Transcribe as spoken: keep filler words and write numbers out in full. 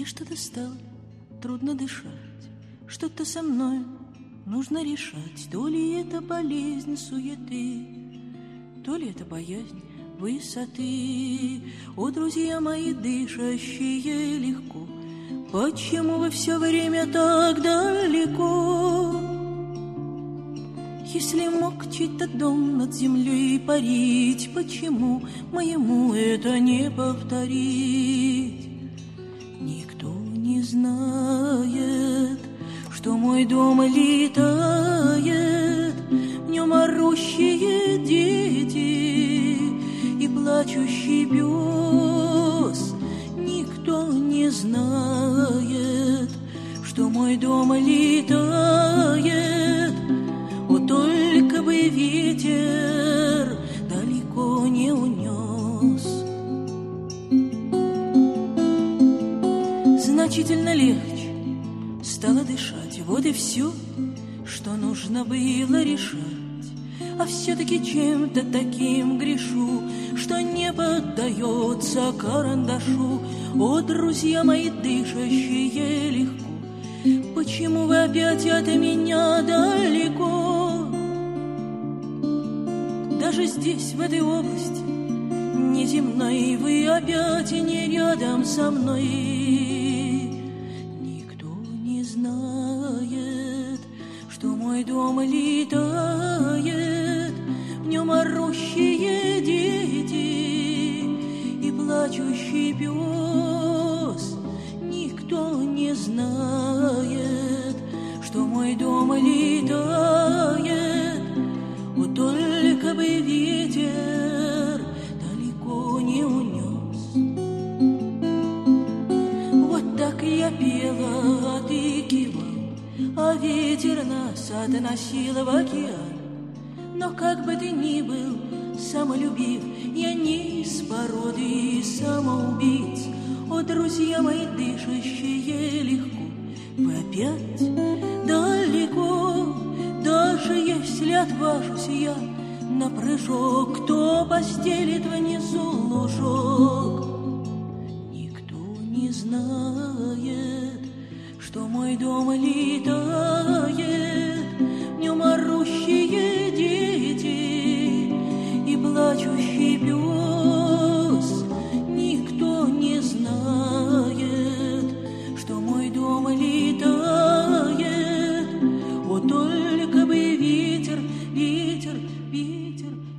Мне что-то стало трудно дышать, что-то со мной нужно решать. То ли это болезнь суеты, то ли это боязнь высоты. О, друзья мои, дышащие легко, почему вы все время так далеко? Если мог чей-то дом над землей парить, почему моему это не повторить? Никто не знает, что мой дом летает, в нем орущие дети и плачущий пес. Никто не знает, что мой дом летает. О, только бы ветер далеко не унес. Значительно легче стало дышать. Вот и все, что нужно было решать. А все-таки чем-то таким грешу, что не поддается карандашу. О, друзья мои, дышащие легко, почему вы опять от меня далеко? Даже здесь, в этой области неземной, вы опять не рядом со мной. Никто не знает, что мой дом летает, в нем орущие дети и плачущий пес. Никто не знает, что мой дом летает. Вот только бы ветер далеко не унес. Вот так я пела, а ты кивал, а ветер нас относил в океан. Но как бы ты ни был самолюбив, я не из породы самоубийц. О, друзья мои, дышащие легко, вы опять далеко. Даже если отважусь я на прыжок, кто постелит внизу лужок? Никто не знает, что мой дом летает, в нем орущие дети и плачущий пес. Никто не знает, что мой дом летает. Вот только бы ветер, ветер, ветер